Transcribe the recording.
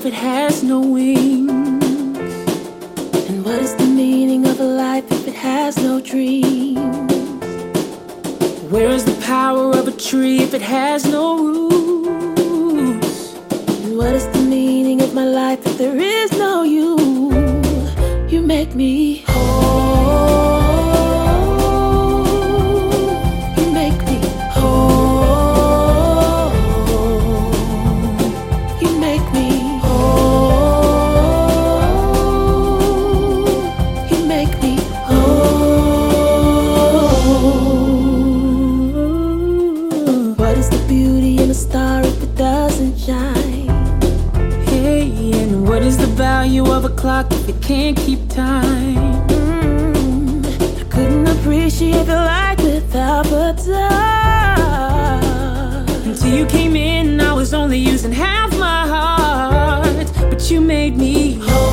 it has no wings? And what is the meaning of a life if it has no dreams? Where is the power of a tree if it has no roots? And what is the meaning of my life if there is no you? You make me whole. You make me whole. You make me whole. You make me whole. What is the beauty in a star if it doesn't shine? Hey, and what is the value of a clock if it can't keep time? I couldn't appreciate the light without the dark. Until you came in, I was only using half my heart, but you made me whole.